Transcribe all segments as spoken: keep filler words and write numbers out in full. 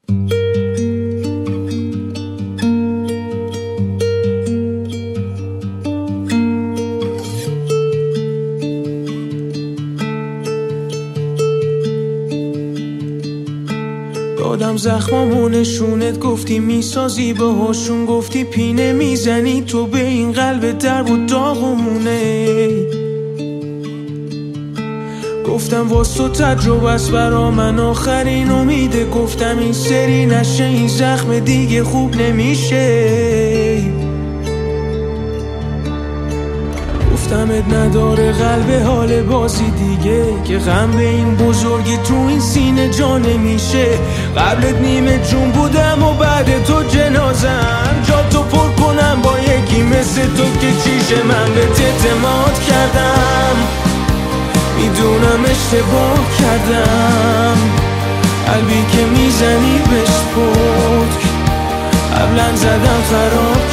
دادم زخمامو نشونت، گفتی میسازی باهاشون، گفتی پینه میزنی تو به این قلب درب و داغمونه. گفتم واس تو تجربه است برا من آخرین امیده، گفتم این سری نشه این زخم دیگه خوب نمیشه. گفتمت نداره قلب حال بازی دیگه، که غم به این بزرگی تو این سینه جا نمیشه. قبلت نیمه جون بودم و بعد تو جنازم، جا تو پر کنم با یکی مثل تو که چیشه. من به اعتماد کردم میدونم اشتباه کردم، قلبی که میزنی بهش پتک قبلا زدم خراب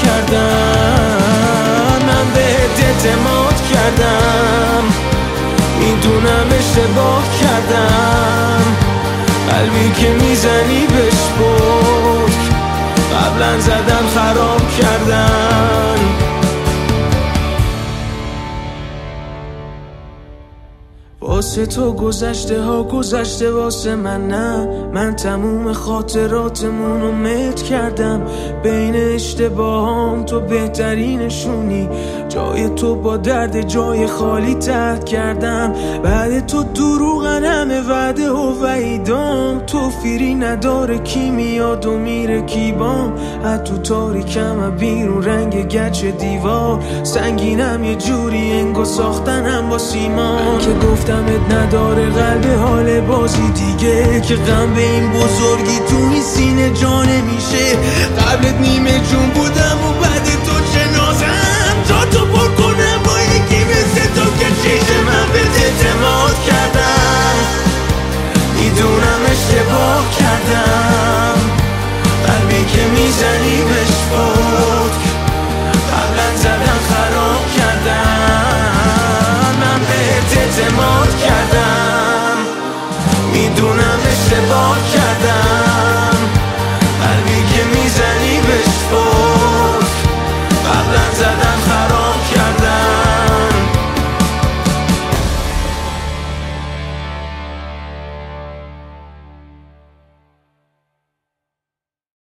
کردم. من به اعتماد کردم میدونم اشتباه کردم، قلبی که میزنی بهش پتک قبلا زدم خراب کردم. واسه تو گذشته ها گذشته واسه من نه، من تموم خاطراتمونو مت کردم. بین اشتباهام تو بهترینشونی، جای تو با درد جای خالی ترک کردم. بعد تو دروغن همه وعده و وعیدام، تو فیری نداره کی میاد و میره کی بام. از تو تاریکم بیرون رنگ گچ دیوار، سنگینم یه جوری انگو ساختنم با سیمان. من که گفتمت نداره قلب حال بازی دیگه، که غم به این بزرگی تو این سینه جا نمیشه. قبلت نیم